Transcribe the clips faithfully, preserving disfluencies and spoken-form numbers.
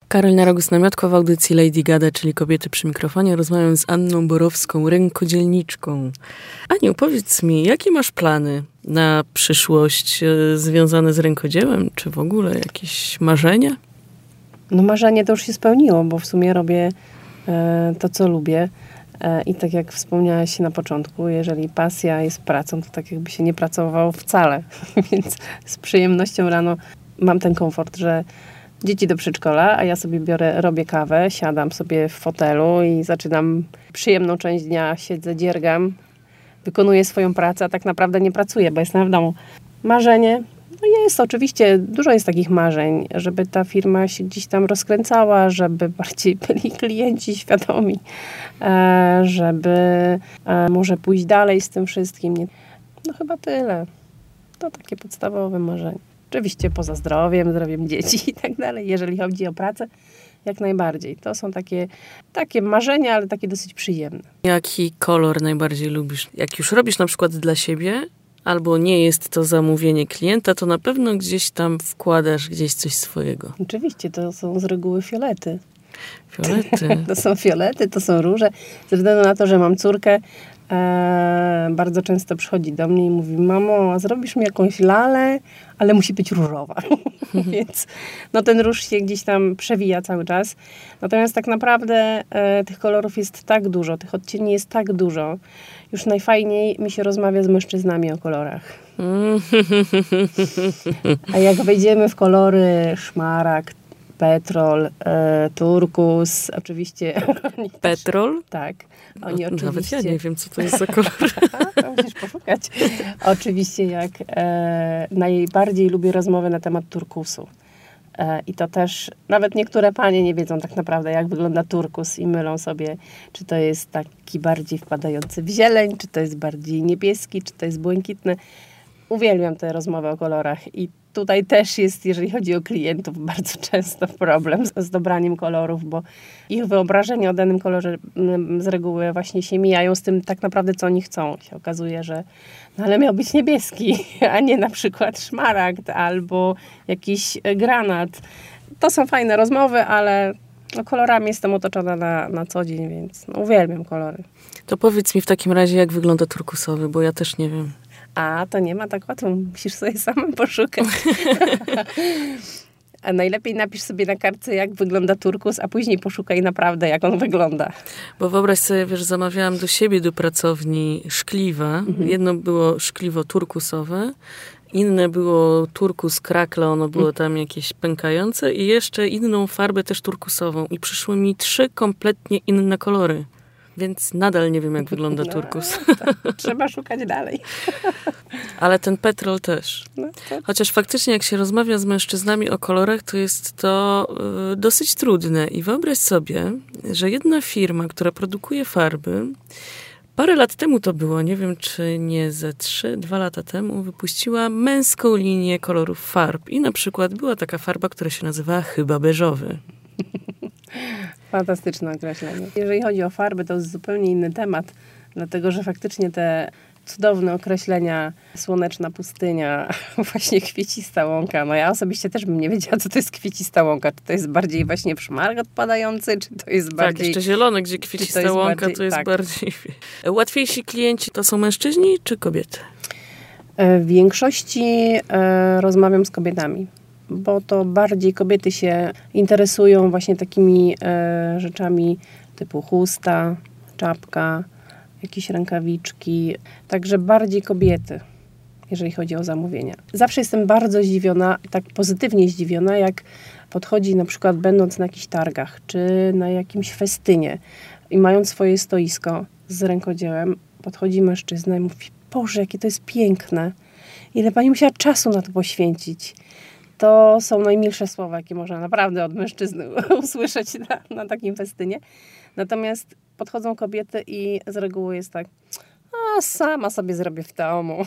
Karolina Rogus-Namiotko w audycji Lady Gada, czyli Kobiety przy mikrofonie. Rozmawiam z Anną Borowską, rękodzielniczką. Aniu, powiedz mi, jakie masz plany na przyszłość e, związane z rękodziełem? Czy w ogóle jakieś marzenia? No marzenie to już się spełniło, bo w sumie robię e, to, co lubię. E, I tak jak wspomniałaś na początku, jeżeli pasja jest pracą, to tak jakby się nie pracowało wcale. Więc z przyjemnością rano mam ten komfort, że dzieci do przedszkola, a ja sobie biorę, robię kawę, siadam sobie w fotelu i zaczynam przyjemną część dnia, siedzę, dziergam, wykonuję swoją pracę, a tak naprawdę nie pracuję, bo jestem w domu. Marzenie? No jest, oczywiście, dużo jest takich marzeń, żeby ta firma się gdzieś tam rozkręcała, żeby bardziej byli klienci świadomi, e, żeby e, może pójść dalej z tym wszystkim. No chyba tyle. To takie podstawowe marzenie. Oczywiście poza zdrowiem, zdrowiem dzieci i tak dalej. Jeżeli chodzi o pracę, jak najbardziej. To są takie, takie marzenia, ale takie dosyć przyjemne. Jaki kolor najbardziej lubisz? Jak już robisz na przykład dla siebie, albo nie jest to zamówienie klienta, to na pewno gdzieś tam wkładasz gdzieś coś swojego. Oczywiście, to są z reguły fiolety. Fiolety? To są fiolety, to są róże. Ze względu na to, że mam córkę, e, bardzo często przychodzi do mnie i mówi: mamo, a zrobisz mi jakąś lalę, ale musi być różowa. Więc no, ten róż się gdzieś tam przewija cały czas. Natomiast tak naprawdę e, tych kolorów jest tak dużo, tych odcieni jest tak dużo. Już najfajniej mi się rozmawia z mężczyznami o kolorach. A jak wejdziemy w kolory szmaragd, petrol, e, turkus, oczywiście... Petrol? Tak. Oni oczywiście... Nawet ja nie wiem, co to jest za kolor. To musisz poszukać. Oczywiście jak e, najbardziej lubię rozmowę na temat turkusu. E, I to też, nawet niektóre panie nie wiedzą tak naprawdę, jak wygląda turkus i mylą sobie, czy to jest taki bardziej wpadający w zieleń, czy to jest bardziej niebieski, czy to jest błękitny. Uwielbiam te rozmowy o kolorach i tutaj też jest, jeżeli chodzi o klientów, bardzo często problem z, z dobraniem kolorów, bo ich wyobrażenia o danym kolorze z reguły właśnie się mijają z tym tak naprawdę, co oni chcą. Się okazuje, że no ale miał być niebieski, a nie na przykład szmaragd albo jakiś granat. To są fajne rozmowy, ale no, kolorami jestem otoczona na, na co dzień, więc no, uwielbiam kolory. To powiedz mi w takim razie, jak wygląda turkusowy, bo ja też nie wiem. A, to nie ma tak łatwo. Musisz sobie samym poszukać. A najlepiej napisz sobie na kartce, jak wygląda turkus, a później poszukaj naprawdę, jak on wygląda. Bo wyobraź sobie, wiesz, zamawiałam do siebie, do pracowni szkliwa. Mhm. Jedno było szkliwo turkusowe, inne było turkus krakla, ono było tam jakieś pękające i jeszcze inną farbę też turkusową. I przyszły mi trzy kompletnie inne kolory. Więc nadal nie wiem, jak wygląda no, turkus. Trzeba szukać dalej. Ale ten petrol też. No, to... Chociaż faktycznie, jak się rozmawia z mężczyznami o kolorach, to jest to y, dosyć trudne. I wyobraź sobie, że jedna firma, która produkuje farby, parę lat temu to było, nie wiem, czy nie ze trzy, dwa lata temu, wypuściła męską linię kolorów farb. I na przykład była taka farba, która się nazywa chyba beżowy. Fantastyczne określenie. Jeżeli chodzi o farby, to jest zupełnie inny temat, dlatego że faktycznie te cudowne określenia słoneczna pustynia, właśnie kwiecista łąka. No ja osobiście też bym nie wiedziała, co to jest kwiecista łąka. Czy to jest bardziej właśnie w szmaragd odpadający, czy to jest bardziej... Tak, jeszcze zielone, gdzie kwiecista to łąka, bardziej, to jest tak. bardziej... Łatwiejsi klienci to są mężczyźni czy kobiety? W większości e, rozmawiam z kobietami, bo to bardziej kobiety się interesują właśnie takimi e, rzeczami typu chusta, czapka, jakieś rękawiczki. Także bardziej kobiety, jeżeli chodzi o zamówienia. Zawsze jestem bardzo zdziwiona, tak pozytywnie zdziwiona, jak podchodzi na przykład będąc na jakichś targach, czy na jakimś festynie i mając swoje stoisko z rękodziełem, podchodzi mężczyzna i mówi: Boże, jakie to jest piękne. Ile pani musiała czasu na to poświęcić. To są najmilsze słowa, jakie można naprawdę od mężczyzny usłyszeć na, na takim festynie. Natomiast podchodzą kobiety i z reguły jest tak: a sama sobie zrobię w domu.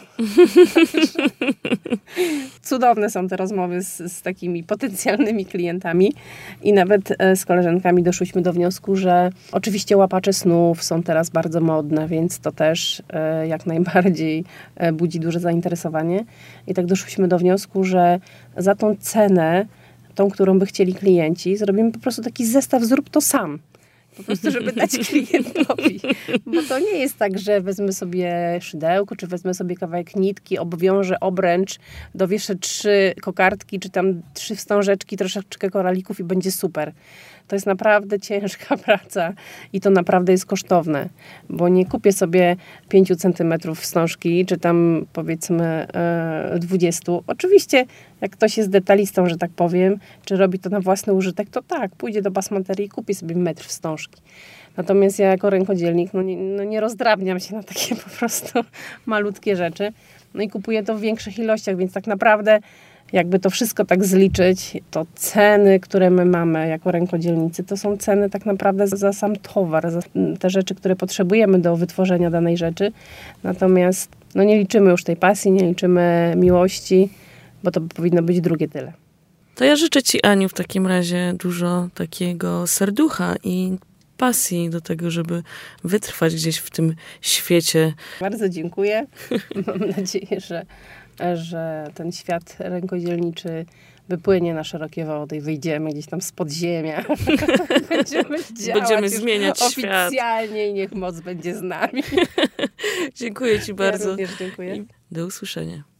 Cudowne są te rozmowy z, z takimi potencjalnymi klientami i nawet z koleżankami doszłyśmy do wniosku, że oczywiście łapacze snów są teraz bardzo modne, więc to też e, jak najbardziej e, budzi duże zainteresowanie. I tak doszłyśmy do wniosku, że za tą cenę tą, którą by chcieli klienci. Zrobimy po prostu taki zestaw, zrób to sam. Po prostu, żeby dać klientowi. Bo to nie jest tak, że wezmę sobie szydełko, czy wezmę sobie kawałek nitki, obwiążę obręcz, dowieszę trzy kokardki, czy tam trzy wstążeczki, troszeczkę koralików i będzie super. To jest naprawdę ciężka praca i to naprawdę jest kosztowne, bo nie kupię sobie pięciu centymetrów wstążki, czy tam powiedzmy e, dwudziestu. Oczywiście, jak ktoś jest detalistą, że tak powiem, czy robi to na własny użytek, to tak, pójdzie do basmaterii i kupi sobie metr wstążki. Natomiast ja jako rękodzielnik no nie, no nie rozdrabniam się na takie po prostu malutkie rzeczy. No i kupuję to w większych ilościach, więc tak naprawdę jakby to wszystko tak zliczyć, to ceny, które my mamy jako rękodzielnicy, to są ceny tak naprawdę za sam towar, za te rzeczy, które potrzebujemy do wytworzenia danej rzeczy. Natomiast no nie liczymy już tej pasji, nie liczymy miłości, bo to powinno być drugie tyle. To ja życzę Ci, Aniu, w takim razie dużo takiego serducha i pasji do tego, żeby wytrwać gdzieś w tym świecie. Bardzo dziękuję. Mam nadzieję, że że ten świat rękodzielniczy wypłynie na szerokie wody i wyjdziemy gdzieś tam z podziemia. Będziemy działać Będziemy zmieniać oficjalnie świat. I niech moc będzie z nami. Dziękuję Ci bardzo. Ja również dziękuję. I do usłyszenia.